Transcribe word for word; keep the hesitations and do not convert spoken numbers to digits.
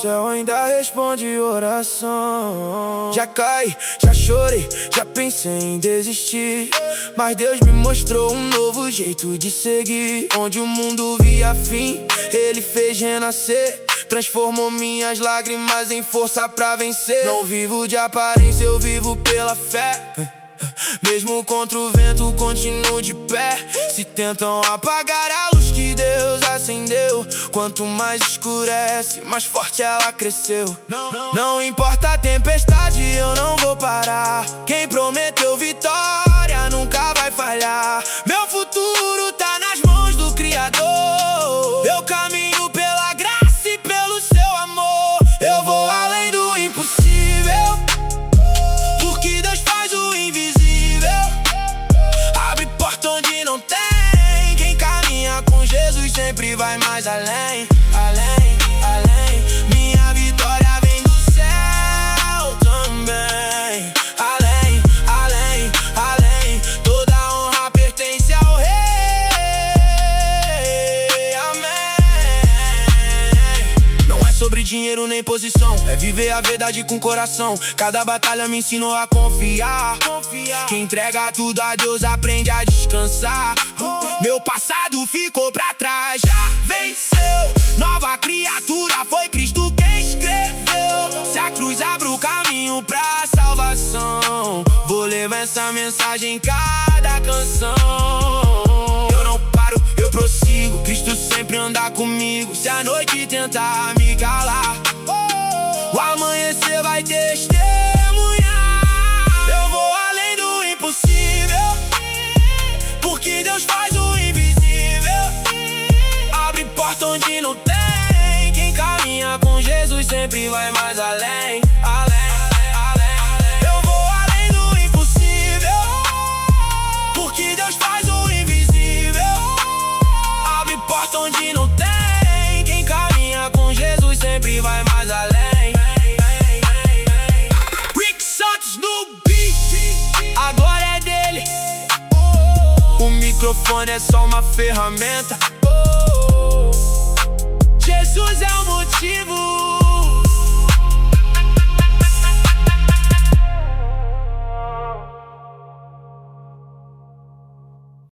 céu ainda responde oração. Já caí, já chorei, já pensei em desistir, mas Deus me mostrou um novo jeito de seguir. Onde o mundo via fim, Ele fez renascer, transformou minhas lágrimas em força pra vencer. Não vivo de aparência, eu vivo pela fé. Mesmo contra o vento, continuo de pé. Se tentam apagar a luz que Deus acendeu, quanto mais escurece, mais forte ela cresceu. Não, não. Não importa a tempestade, eu não vou parar. Quem prometeu vitória nunca vai falhar. Meu futuro tá nas mãos do Criador. Eu caminho pela graça e pelo seu amor. Eu vou além do impossível, porque Deus faz o invisível. Abre porta onde não tem. Quem caminha com Jesus sempre vai mais além, além, além. Minha vitória vem do céu também. Além, além, além. Toda honra pertence ao Rei. Amém. Não é sobre dinheiro nem posição, é viver a verdade com coração. Cada batalha me ensinou a confiar. Quem entrega tudo a Deus aprende a descansar. Meu passado ficou pra trás, já venceu. Nova criatura, foi Cristo quem escreveu. Se a cruz abre o caminho pra salvação, vou levar essa mensagem em cada canção. Eu não paro, eu prossigo, Cristo sempre anda comigo. Se a noite tentar me calar, o amanhecer vai testemunhar. Eu vou além do impossível, porque Deus faz o invisível. Abre porta onde não tem. Quem caminha com Jesus sempre vai mais além, além, além, além. Eu vou além do impossível, porque Deus faz o invisível. Abre porta onde não tem. Quem caminha com Jesus sempre vai mais além. Rick Santos no beat, a glória é dele. O microfone é só uma ferramenta. Jesus é o motivo.